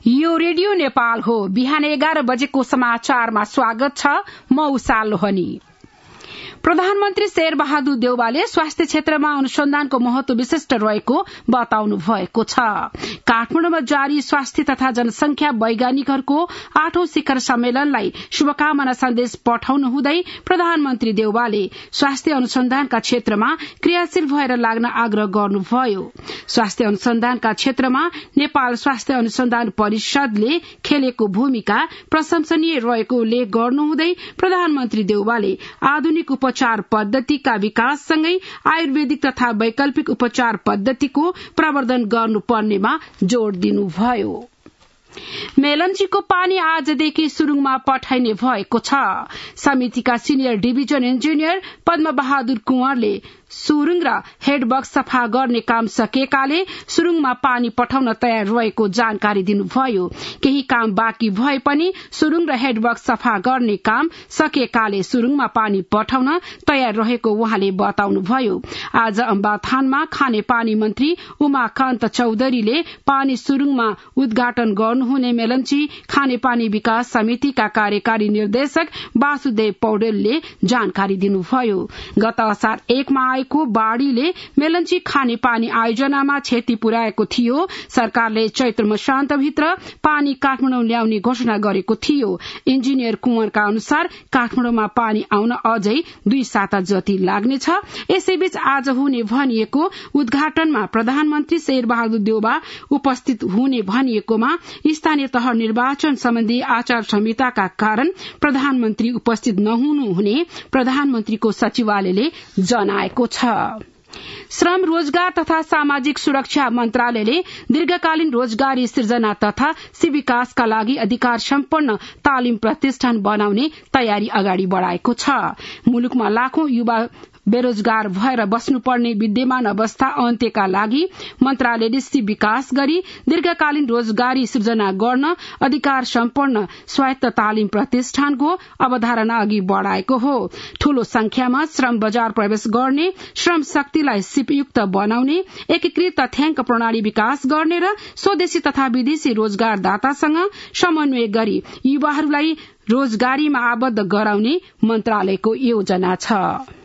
यो रेडियो नेपाल हो। बिहान 11 बजेको समाचारमा स्वागत छ। म उषा लोहनी। प्रधानमन्त्री शेरबहादुर देउवाले स्वास्थ्य क्षेत्रमा अनुसन्धानको महत्व विशिष्ट रहेको बताउनु भएको छ। काठमाडौँमा जारी स्वास्थ्य तथा जनसंख्या वैज्ञानिकहरूको 8औं शिखर सम्मेलनलाई शुभकामना सन्देश पठाउनु हुँदै प्रधानमन्त्री देउवाले स्वास्थ्य अनुसन्धानका क्षेत्रमा क्रियाशील भएर लाग्न आग्रह गर्नुभयो। स्वास्थ्य अनुसन्धानका क्षेत्रमा नेपाल स्वास्थ्य अनुसन्धान परिषदले खेलेको भूमिका प्रशंसनीय रहेको उल्लेख गर्नुहुँदै प्रधानमन्त्री देउवाले आधुनिक उपचार पद्धतिका विकाससँगै आयुर्वेदिक तथा वैकल्पिक उपचार पद्धतिको प्रवर्धन गर्नुपर्नेमा जोड़ दिनुभयो। मेलम्चीको पानी आजदेखि सुरुङमा पठाइने भएको छ। समितिका senior division engineer Padma Bahadur कुँवरले सुरुङ र हेडबक्स सफा गर्ने काम सकिएकाले सुरुङमा पानी पठाउन तयार रहेको जानकारी दिनुभयो। केही काम बाँकी भए पनि सुरुङ र हेडबक्स सफा गर्ने काम सकिएकाले सुरुङमा पानी पठाउन तयार रहेको उहाँले बताउनुभयो। आज अम्बाथानमा खानेपानी मन्त्री उमाकान्त चौधरीले पानी सुरुङमा उद्घाटन गर्नुहुने मेलम्ची खानेपानी विकास समितिका कार्यकारी निर्देशक वासुदेव पौडेलले जानकारी दिनुभयो। गत असार 1 मा को बाढ़ीले मेलम्ची खानेपानी आयोजनामा क्षति पुर्याएको थियो। सरकारले चैत्र मसान्तभित्र पानी काठमाडौँ ल्याउने घोषणा गरेको थियो। इन्जिनियर कुँवरका अनुसार काठमाडौँमा पानी आउन अझै 2 साता जति लाग्नेछ। यसैबीच आज हुने भनिएको उद्घाटनमा प्रधानमन्त्री शेरबहादुर देउवा उपस्थित हुने भनिएकोमा स्थानीय तह निर्वाचन सम्बन्धी आचार संहिताका कारण प्रधानमन्त्री उपस्थित नहुनुहुने प्रधानमन्त्रीको सचिवालयले जनाएको छ। श्रम रोजगार तथा सामाजिक सुरक्षा मन्त्रालयले दीर्घकालीन रोजगारी सृजना तथा विकासका लागि अधिकार सम्पन्न तालिम प्रतिष्ठान बनाउने तयारी अगाडि बढ़ाएको छ। मुलुकमा लाखौं युवा बेरोजगार भएर बस्नुपर्ने विद्यमान अवस्था अन्त्यका लागि मन्त्रालयले विकास गरी दीर्घकालीन रोजगारी सृजना गर्न अधिकार सम्पन्न स्वायत्त तालिम प्रतिष्ठानको अवधारणा अघि बढ़ाएको हो। ठूलो संख्यामा श्रम बजार प्रवेश गर्ने, श्रम शक्तिलाई सिपयुक्त बनाउने, एकीकृत तथ्याङ्क प्रणाली विकास गर्ने र स्वदेशी तथा विदेशी रोजगारदातासँग समन्वय गरी युवाहरूलाई रोजगारीमा आबद्ध गराउने मन्त्रालयको योजना छ।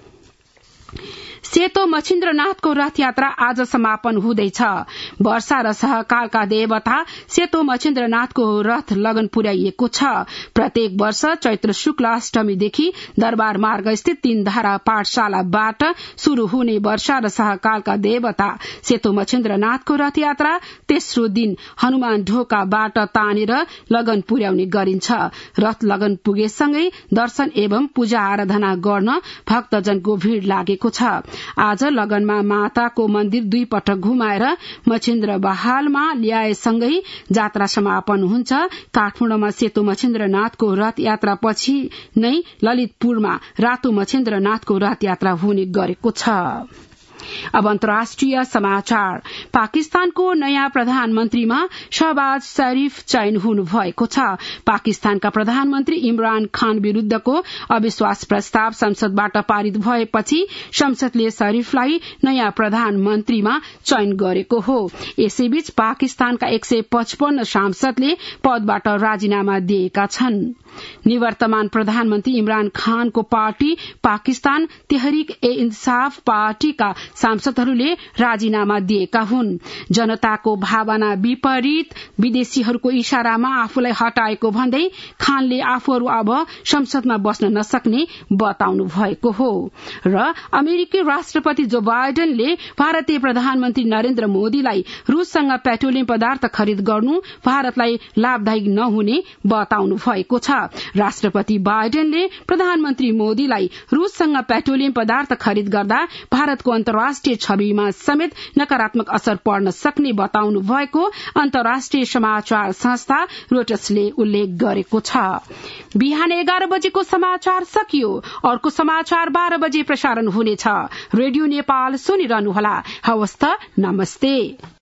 सेतो मच्छिन्द्रनाथको रथ यात्रा आज समापन हुँदैछ। वर्षा र सहकालका देवता सेतो मच्छिन्द्रनाथको रथ लगन पुर्याइएको छ। प्रत्येक वर्ष चैत्र शुक्ल अष्टमीदेखि दरबार मार्ग स्थित 3 धारा पाठशालाबाट शुरू हुने वर्षा र सहकालका देवता सेतो मच्छिन्द्रनाथको रथ यात्रा तेस्रो दिन हनुमान ढोकाबाट तानेर लगन पुर्याउने गरिन्छ। रथ लगन पुगेसँगै दर्शन एवं पूजा आराधना गर्न भक्तजनको भीड़ लागेको छ। आज लगनमा माताको मन्दिर 2 पटक घुमाएर मच्छिन्द्र बहालमा ल्याएसँगै जात्रा समापन हुन्छ। काठमाडौँमा सेतो मच्छिन्द्रनाथको रथ यात्रा पछि नै ललितपुरमा रातो मच्छिन्द्रनाथको रथ यात्रा हुने गरेको छ। अब अन्तर्राष्ट्रिय समाचार। पाकिस्तानको नयाँ प्रधानमन्त्रीमा शहबाज शरीफ चयन हुनु भएको छ। पाकिस्तानका प्रधानमन्त्री इमरान खान विरूद्धको अविश्वास प्रस्ताव संसदबाट पारित भएपछि संसदले शरीफलाई नयाँ प्रधानमन्त्रीमा चयन गरेको हो। यसैबीच पाकिस्तानका 155 सांसदले पदबाट राजीनामा दिएका छन्। निवर्तमान प्रधानमन्त्री इमरान खानको पार्टी पाकिस्तान तेहरिक ए इन्साफ पार्टीका सांसदहरूले राजीनामा दिएका हुन्। जनताको भावना विपरीत विदेशीहरूको इशारामा आफूलाई हटाएको भन्दै खानले आफूहरू अब संसदमा बस्न नसक्ने बताउनु भएको हो। र अमेरिकी राष्ट्रपति जो बाइडेनले भारतीय प्रधानमन्त्री नरेन्द्र मोदीलाई रूससँग पेट्रोलियम पदार्थ खरिद गर्नु भारतलाई लाभदायक नहुने बताउनु भएको छ। राष्ट्रपति बाइडेनले प्रधानमन्त्री मोदीलाई रूससँग पेट्रोलियम पदार्थ खरिद गर्दा भारतको अन्तर्राष्ट्रिय छविमा समेत नकारात्मक असर पर्न सक्ने बताउनु भएको अन्तर्राष्ट्रिय समाचार संस्था रोइटर्सले उल्लेख गरेको छ। बिहान 11 बजेको समाचार सकियो। अर्को समाचार 12 बजे प्रसारण हुनेछ। रेडियो नेपाल सुनिरहनुहोला। हवस् त, नमस्ते।